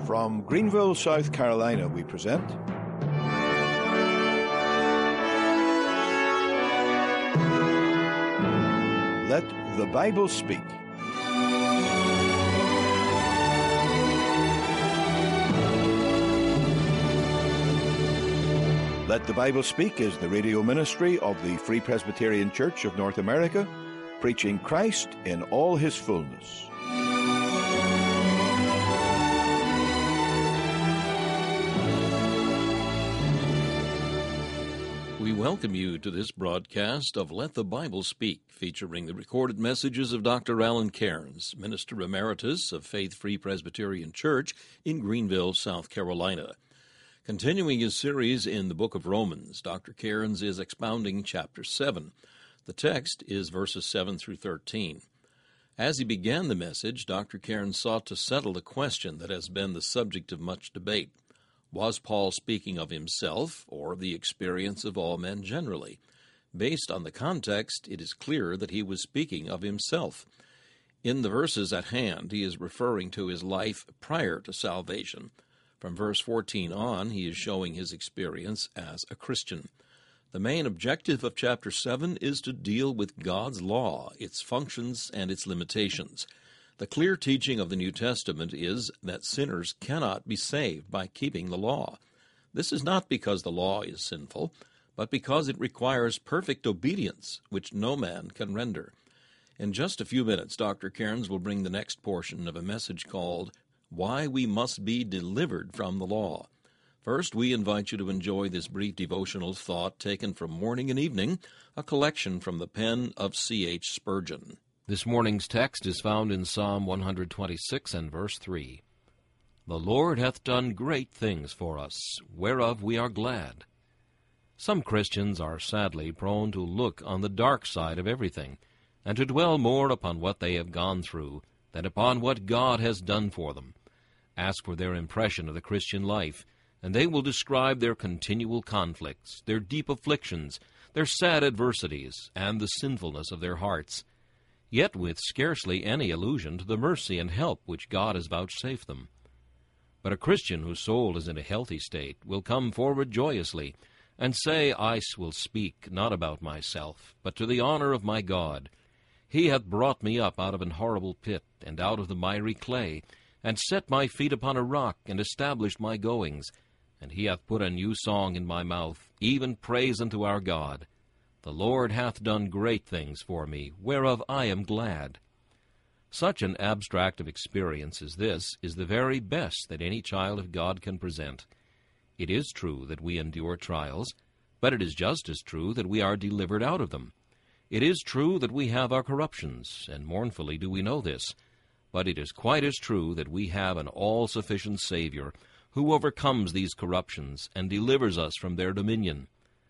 From Greenville, South Carolina, we present Let the Bible Speak. Let the Bible Speak is the radio ministry of the Free Presbyterian Church of North America, preaching Christ in all his fullness. We welcome you to this broadcast of Let the Bible Speak, featuring the recorded messages of Dr. Alan Cairns, Minister Emeritus of Faith Free Presbyterian Church in Greenville, South Carolina. Continuing his series in the book of Romans, Dr. Cairns is expounding chapter 7. The text is verses 7 through 13. As he began the message, Dr. Cairns sought to settle the question that has been the subject of much debate. Was Paul speaking of himself or of the experience of all men generally? Based on the context, it is clear that he was speaking of himself. In the verses at hand, he is referring to his life prior to salvation. From verse 14 on, he is showing his experience as a Christian. The main objective of chapter 7 is to deal with God's law, its functions, and its limitations. The clear teaching of the New Testament is that sinners cannot be saved by keeping the law. This is not because the law is sinful, but because it requires perfect obedience, which no man can render. In just a few minutes, Dr. Cairns will bring the next portion of a message called Why We Must Be Delivered from the Law. First, we invite you to enjoy this brief devotional thought taken from Morning and Evening, a collection from the pen of C.H. Spurgeon. This morning's text is found in Psalm 126 and verse 3. The Lord hath done great things for us, whereof we are glad. Some Christians are sadly prone to look on the dark side of everything, and to dwell more upon what they have gone through than upon what God has done for them. Ask for their impression of the Christian life, and they will describe their continual conflicts, their deep afflictions, their sad adversities, and the sinfulness of their hearts, yet with scarcely any allusion to the mercy and help which God has vouchsafed them. But a Christian whose soul is in a healthy state will come forward joyously, and say, I will speak not about myself, but to the honor of my God. He hath brought me up out of an horrible pit, and out of the miry clay, and set my feet upon a rock, and established my goings. And he hath put a new song in my mouth, even praise unto our God. The Lord hath done great things for me, whereof I am glad. Such an abstract of experience as this is the very best that any child of God can present. It is true that we endure trials, but it is just as true that we are delivered out of them. It is true that we have our corruptions, and mournfully do we know this, but it is quite as true that we have an all-sufficient Savior who overcomes these corruptions and delivers us from their dominion.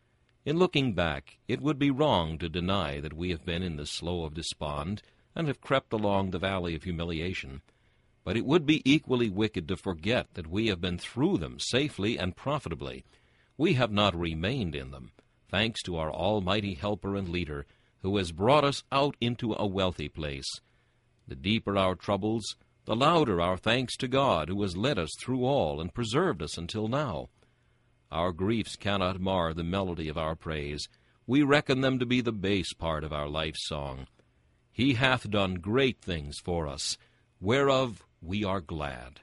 In looking back, it would be wrong to deny that we have been in the slough of despond and have crept along the valley of humiliation, but it would be equally wicked to forget that we have been through them safely and profitably. We have not remained in them, thanks to our almighty helper and leader, who has brought us out into a wealthy place. The deeper our troubles, the louder our thanks to God, who has led us through all and preserved us until now. Our griefs cannot mar the melody of our praise. We reckon them to be the bass part of our life's song. He hath done great things for us, whereof we are glad.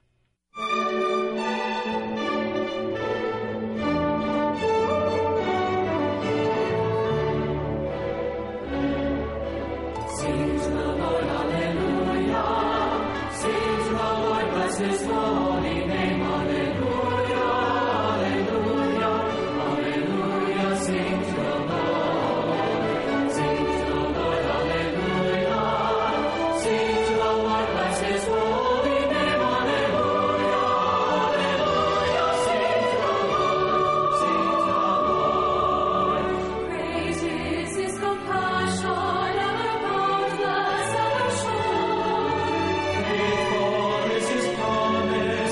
Sing to the Lord, hallelujah. Sing to the Lord, bless his holy name, hallelujah. Faithful is his promise.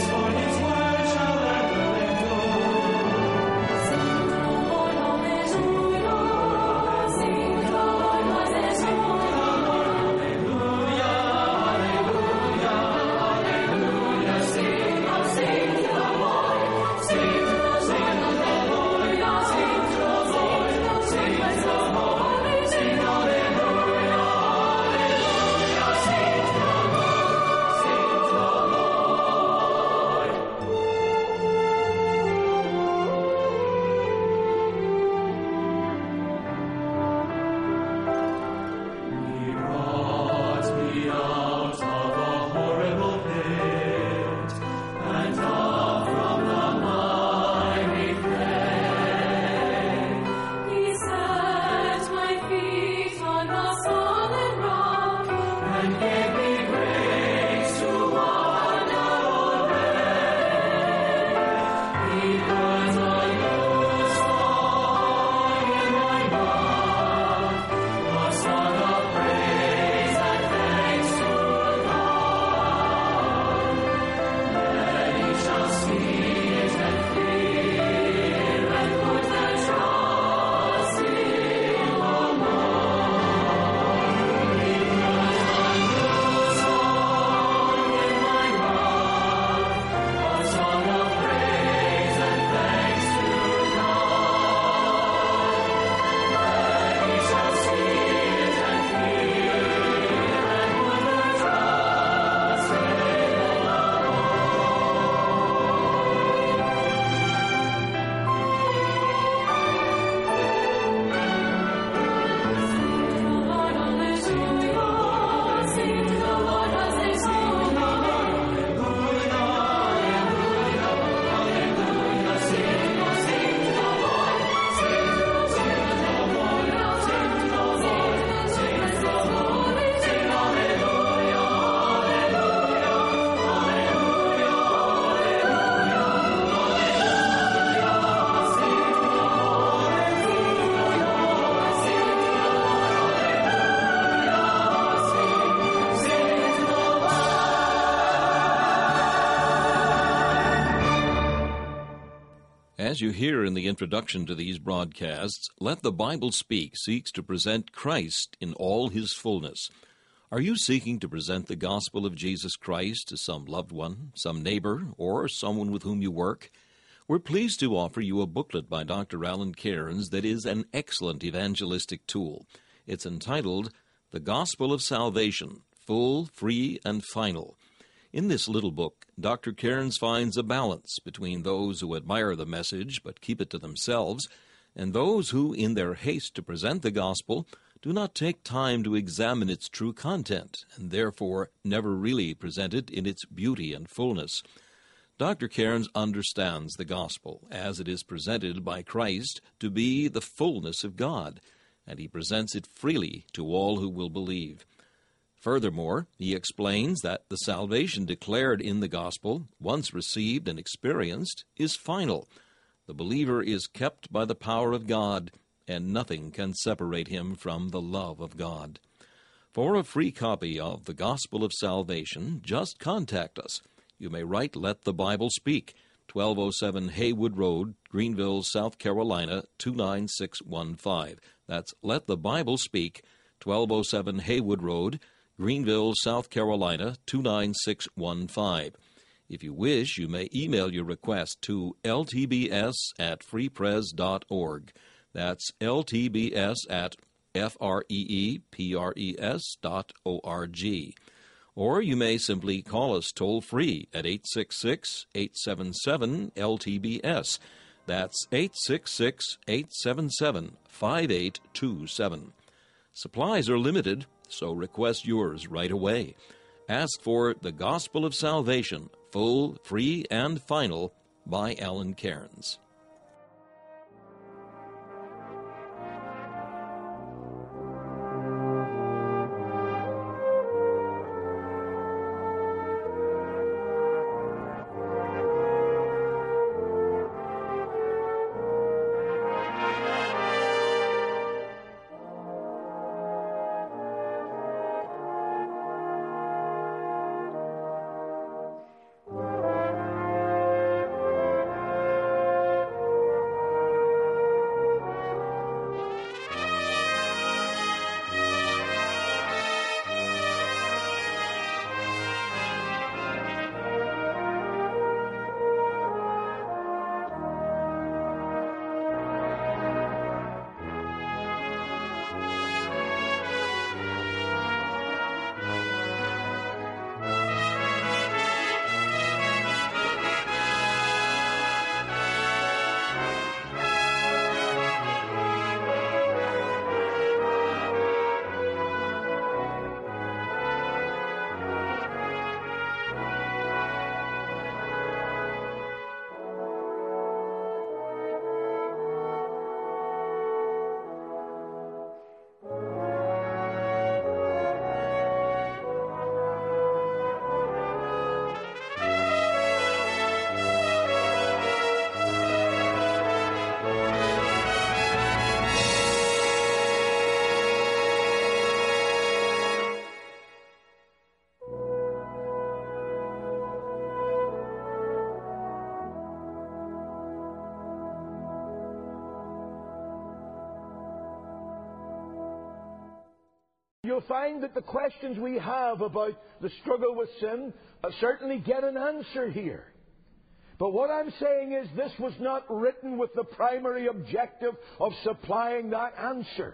As you hear in the introduction to these broadcasts, Let the Bible Speak seeks to present Christ in all his fullness. Are you seeking to present the gospel of Jesus Christ to some loved one, some neighbor, or someone with whom you work? We're pleased to offer you a booklet by Dr. Alan Cairns that is an excellent evangelistic tool. It's entitled, The Gospel of Salvation, Full, Free, and Final. In this little book, Dr. Cairns finds a balance between those who admire the message but keep it to themselves, and those who, in their haste to present the gospel, do not take time to examine its true content, and therefore never really present it in its beauty and fullness. Dr. Cairns understands the gospel, as it is presented by Christ, to be the fullness of God, and he presents it freely to all who will believe. Furthermore, he explains that the salvation declared in the gospel, once received and experienced, is final. The believer is kept by the power of God, and nothing can separate him from the love of God. For a free copy of the Gospel of Salvation, just contact us. You may write Let the Bible Speak, 1207 Haywood Road, Greenville, South Carolina, 29615. That's Let the Bible Speak, 1207 Haywood Road, Greenville, South Carolina, 29615. If you wish, you may email your request to ltbs@freepres.org. That's ltbs@freepres.org. Or you may simply call us toll-free at 866-877-LTBS. That's 866-877-5827. Supplies are limited, so request yours right away. Ask for The Gospel of Salvation, Full, Free, and Final by Alan Cairns. You'll find that the questions we have about the struggle with sin certainly get an answer here. But what I'm saying is this was not written with the primary objective of supplying that answer.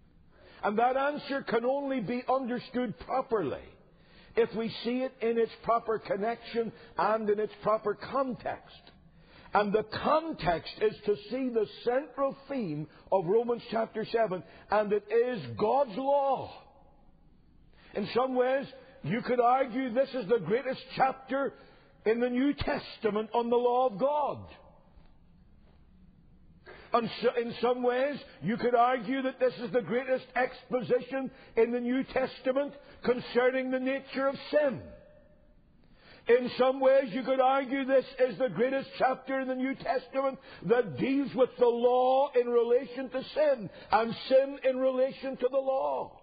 And that answer can only be understood properly if we see it in its proper connection and in its proper context. And the context is to see the central theme of Romans chapter 7, and it is God's law. In some ways, you could argue this is the greatest chapter in the New Testament on the law of God. And so, in some ways, you could argue that this is the greatest exposition in the New Testament concerning the nature of sin. In some ways, you could argue this is the greatest chapter in the New Testament that deals with the law in relation to sin and sin in relation to the law.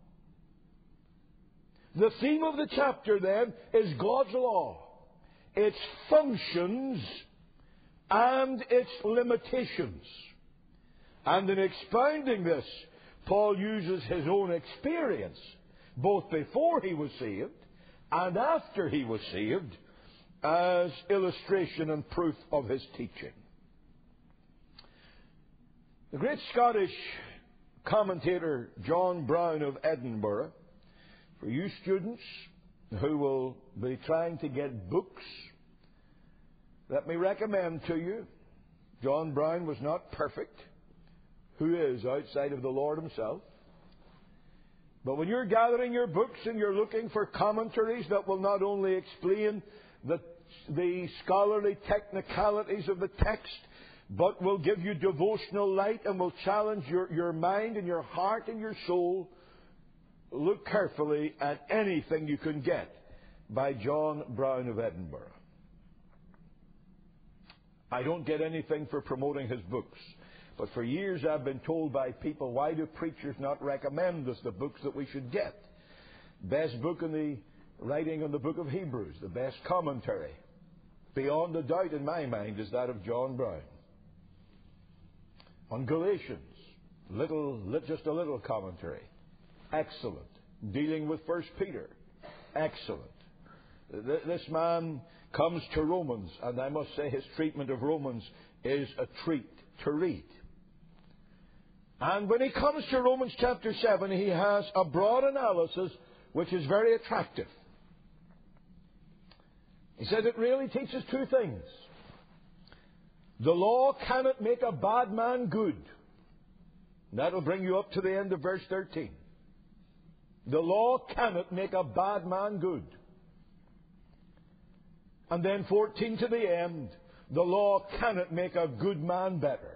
The theme of the chapter, then, is God's law, its functions, and its limitations. And in expounding this, Paul uses his own experience, both before he was saved and after he was saved, as illustration and proof of his teaching. The great Scottish commentator John Brown of Edinburgh, for you students who will be trying to get books, let me recommend to you, John Brown was not perfect. Who is outside of the Lord himself? But when you're gathering your books and you're looking for commentaries that will not only explain the scholarly technicalities of the text, but will give you devotional light and will challenge your mind and your heart and your soul, look carefully at anything you can get by John Brown of Edinburgh. I don't get anything for promoting his books, but for years I've been told by people, why do preachers not recommend us the books that we should get? Best book in the writing on the book of Hebrews, the best commentary, beyond a doubt in my mind, is that of John Brown. On Galatians, just a little commentary. Excellent. Dealing with 1 Peter. Excellent. This man comes to Romans, and I must say his treatment of Romans is a treat to read. And when he comes to Romans chapter 7, he has a broad analysis which is very attractive. He says it really teaches two things. The law cannot make a bad man good. That'll bring you up to the end of verse 13. The law cannot make a bad man good. And then 14 to the end, the law cannot make a good man better.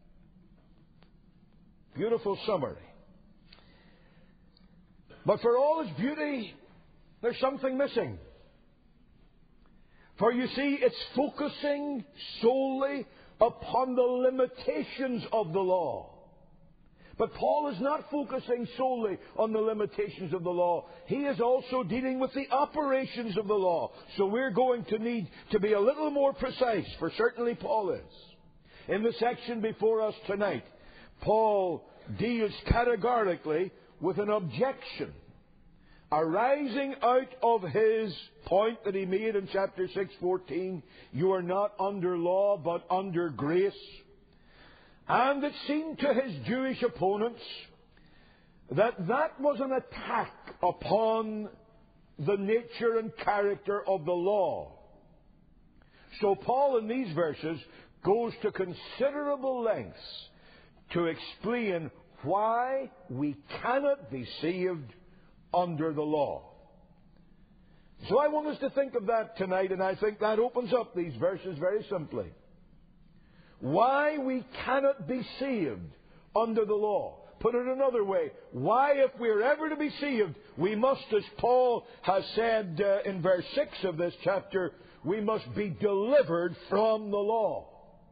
Beautiful summary. But for all its beauty, there's something missing. For you see, it's focusing solely upon the limitations of the law. But Paul is not focusing solely on the limitations of the law. He is also dealing with the operations of the law. So we're going to need to be a little more precise, for certainly Paul is. In the section before us tonight, Paul deals categorically with an objection arising out of his point that he made in chapter 6:14, you are not under law but under grace. And it seemed to his Jewish opponents that was an attack upon the nature and character of the law. So Paul in these verses goes to considerable lengths to explain why we cannot be saved under the law. So I want us to think of that tonight, and I think that opens up these verses very simply. Why we cannot be saved under the law. Put it another way, why, if we're ever to be saved, we must, as Paul has said in verse 6 of this chapter, we must be delivered from the law.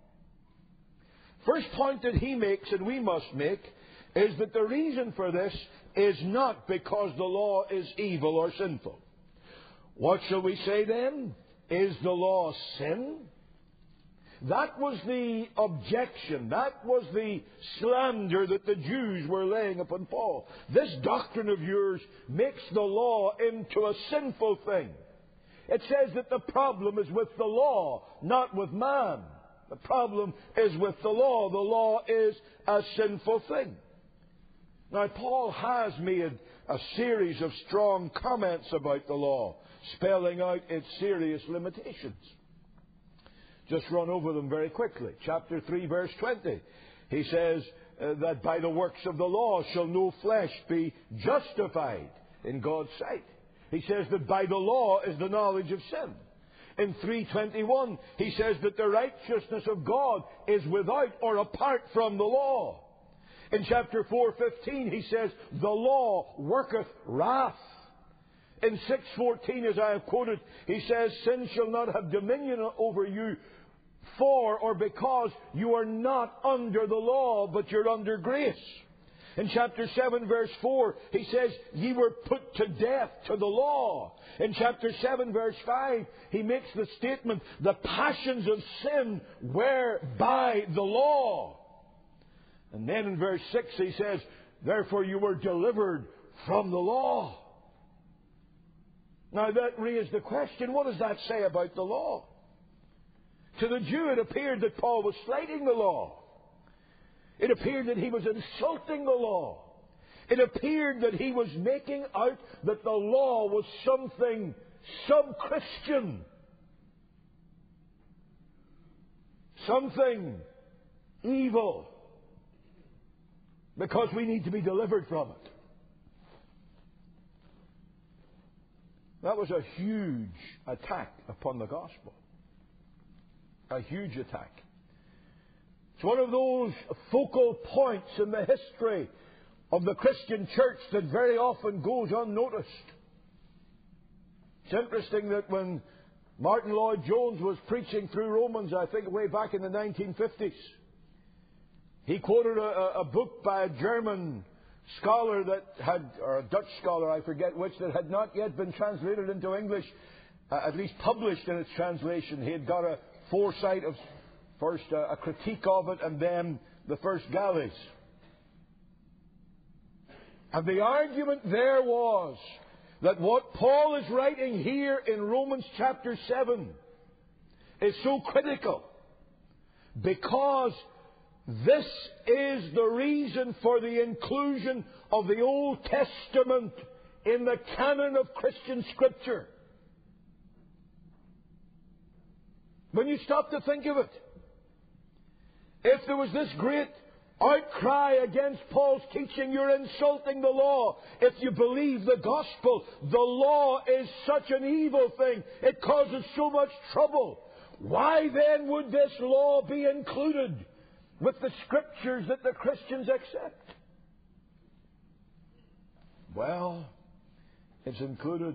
First point that he makes, and we must make, is that the reason for this is not because the law is evil or sinful. What shall we say then? Is the law sin? That was the objection. That was the slander that the Jews were laying upon Paul. This doctrine of yours makes the law into a sinful thing. It says that the problem is with the law, not with man. The problem is with the law. The law is a sinful thing. Now, Paul has made a series of strong comments about the law, spelling out its serious limitations. Just run over them very quickly. Chapter 3, verse 20. He says that by the works of the law shall no flesh be justified in God's sight. He says that by the law is the knowledge of sin. In 3:21, he says that the righteousness of God is without or apart from the law. In chapter 4:15, he says, the law worketh wrath. In 6:14, as I have quoted, he says, sin shall not have dominion over you for or because you are not under the law, but you're under grace. In chapter 7, verse 4, he says, ye were put to death to the law. In chapter 7, verse 5, he makes the statement, the passions of sin were by the law. And then in verse 6, he says, therefore you were delivered from the law. Now that raised the question, what does that say about the law? To the Jew, it appeared that Paul was slighting the law. It appeared that he was insulting the law. It appeared that he was making out that the law was something sub-Christian. Something evil. Because we need to be delivered from it. That was a huge attack upon the gospel. A huge attack. It's one of those focal points in the history of the Christian church that very often goes unnoticed. It's interesting that when Martin Lloyd-Jones was preaching through Romans, I think way back in the 1950s, he quoted a book by a German scholar that had, or a Dutch scholar, I forget which, that had not yet been translated into English, at least published in its translation. He had got a foresight of first a critique of it and then the first galleys. And the argument there was that what Paul is writing here in Romans chapter 7 is so critical because this is the reason for the inclusion of the Old Testament in the canon of Christian Scripture. When you stop to think of it, if there was this great outcry against Paul's teaching, you're insulting the law. If you believe the gospel, the law is such an evil thing. It causes so much trouble. Why then would this law be included with the Scriptures that the Christians accept? Well, it's included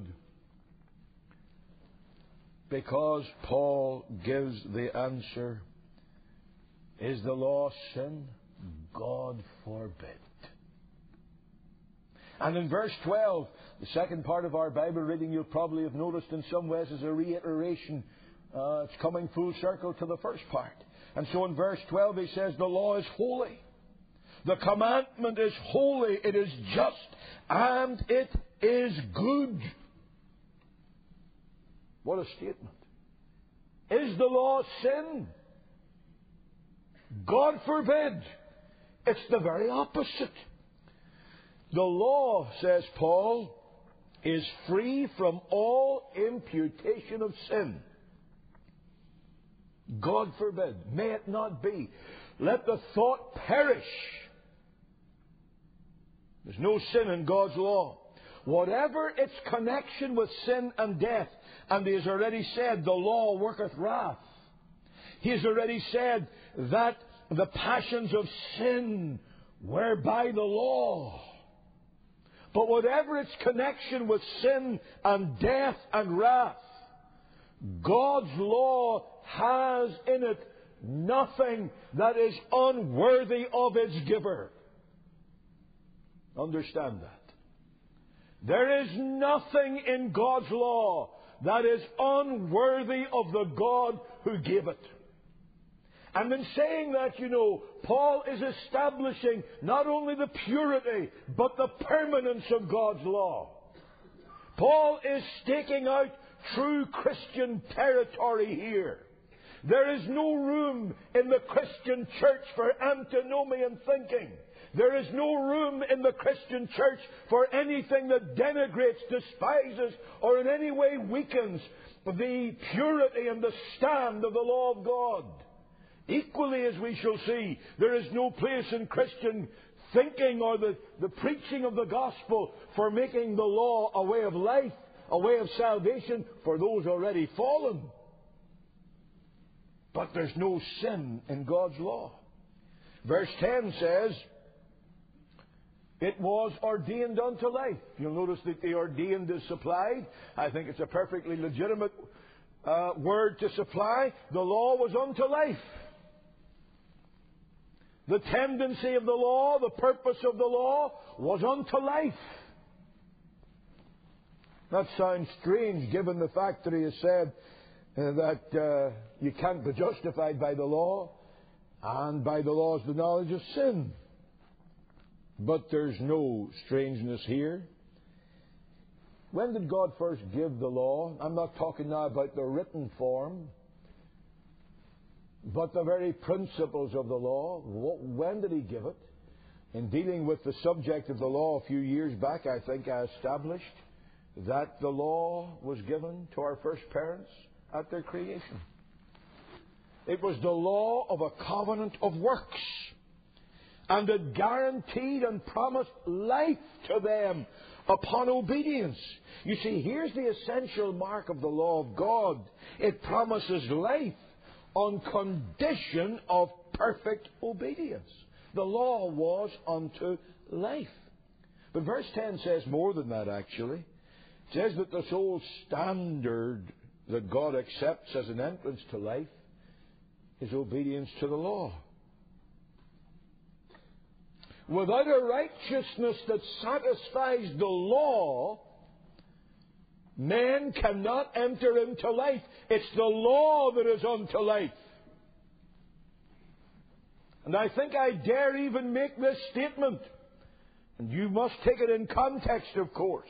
because Paul gives the answer. Is the law sin? God forbid. And in verse 12, the second part of our Bible reading, you'll probably have noticed in some ways is a reiteration. It's coming full circle to the first part. And so in verse 12 he says, the law is holy. The commandment is holy. It is just. And it is good. What a statement. Is the law sin? God forbid. It's the very opposite. The law, says Paul, is free from all imputation of sin. God forbid. May it not be. Let the thought perish. There's no sin in God's law. Whatever its connection with sin and death, and he has already said, the law worketh wrath. He has already said that the passions of sin were by the law. But whatever its connection with sin and death and wrath, God's law has in it nothing that is unworthy of its giver. Understand that. There is nothing in God's law that is unworthy of the God who gave it. And in saying that, Paul is establishing not only the purity, but the permanence of God's law. Paul is staking out true Christian territory here. There is no room in the Christian church for antinomian thinking. There is no room in the Christian church for anything that denigrates, despises, or in any way weakens the purity and the stand of the law of God. Equally, as we shall see, there is no place in Christian thinking or the preaching of the gospel for making the law a way of life, a way of salvation for those already fallen. But there's no sin in God's law. Verse 10 says, it was ordained unto life. You'll notice that the ordained is supplied. I think it's a perfectly legitimate word to supply. The law was unto life. The tendency of the law, the purpose of the law, was unto life. That sounds strange, given the fact that he has said that you can't be justified by the law, and by the law is the knowledge of sin. But there's no strangeness here. When did God first give the law? I'm not talking now about the written form, but the very principles of the law. When did He give it? In dealing with the subject of the law a few years back, I think I established that the law was given to our first parents at their creation. It was the law of a covenant of works, and it guaranteed and promised life to them upon obedience. You see, here's the essential mark of the law of God. It promises life on condition of perfect obedience. The law was unto life. But verse 10 says more than that, actually. It says that the sole standard that God accepts as an entrance to life is obedience to the law. Without a righteousness that satisfies the law, men cannot enter into life. It's the law that is unto life. And I think I dare even make this statement, and you must take it in context, of course,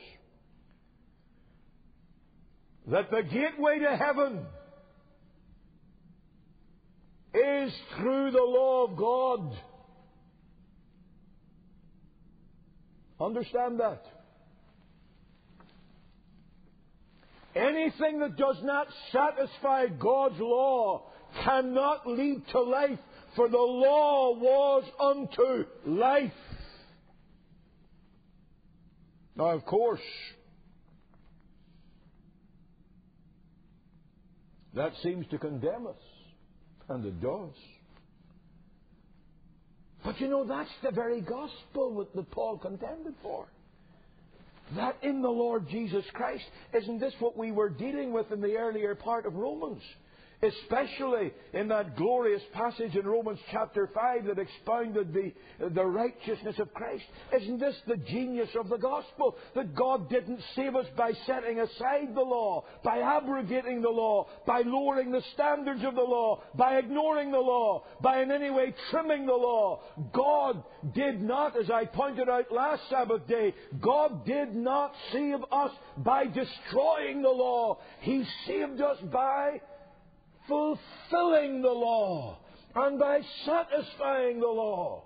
that the gateway to heaven is through the law of God. Understand that. Anything that does not satisfy God's law cannot lead to life, for the law was unto life. Now, of course, that seems to condemn us, and it does. But you know, that's the very gospel that Paul contended for. That in the Lord Jesus Christ, isn't this what we were dealing with in the earlier part of Romans? Especially in that glorious passage in Romans chapter 5 that expounded the righteousness of Christ. Isn't this the genius of the gospel? That God didn't save us by setting aside the law, by abrogating the law, by lowering the standards of the law, by ignoring the law, by in any way trimming the law. God did not, as I pointed out last Sabbath day, God did not save us by destroying the law. He saved us by fulfilling the law and by satisfying the law.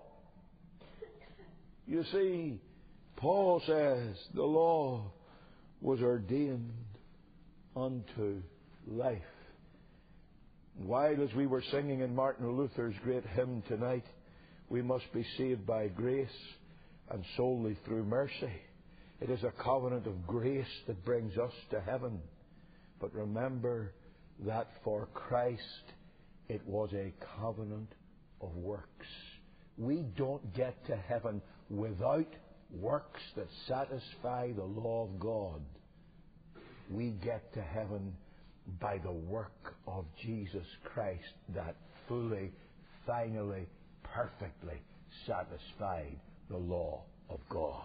You see, Paul says the law was ordained unto life. While, as we were singing in Martin Luther's great hymn tonight, we must be saved by grace and solely through mercy. It is a covenant of grace that brings us to heaven. But remember that for Christ it was a covenant of works. We don't get to heaven without works that satisfy the law of God. We get to heaven by the work of Jesus Christ that fully, finally, perfectly satisfied the law of God.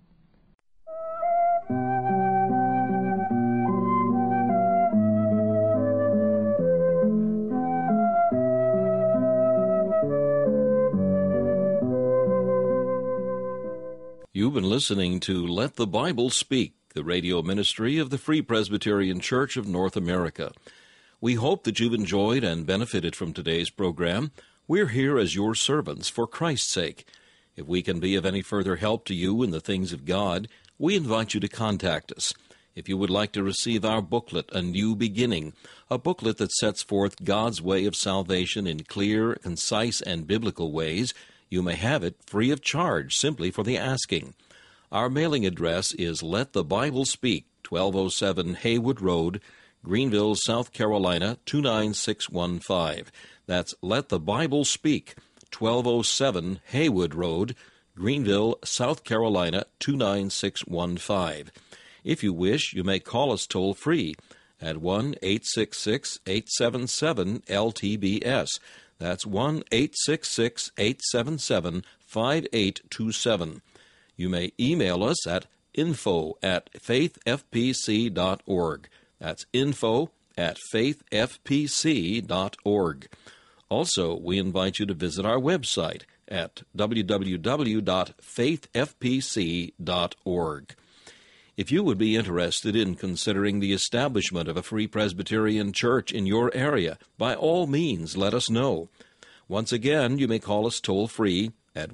You've been listening to Let the Bible Speak, the radio ministry of the Free Presbyterian Church of North America. We hope that you've enjoyed and benefited from today's program. We're here as your servants for Christ's sake. If we can be of any further help to you in the things of God, we invite you to contact us. If you would like to receive our booklet, A New Beginning, a booklet that sets forth God's way of salvation in clear, concise, and biblical ways, you may have it free of charge simply for the asking. Our mailing address is Let the Bible Speak, 1207 Haywood Road, Greenville, South Carolina, 29615. That's Let the Bible Speak, 1207 Haywood Road, Greenville, South Carolina, 29615. If you wish, you may call us toll-free at 1-866-877-LTBS. That's 1-866-877-5827. You may email us at info@faithfpc.org. That's info@faithfpc.org. Also, we invite you to visit our website at www.faithfpc.org. If you would be interested in considering the establishment of a Free Presbyterian Church in your area, by all means let us know. Once again, you may call us toll-free at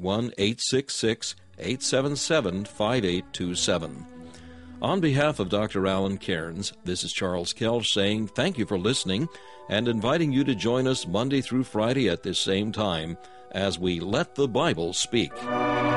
1-866-877-5827. On behalf of Dr. Alan Cairns, this is Charles Kelch saying thank you for listening and inviting you to join us Monday through Friday at this same time as we Let the Bible Speak.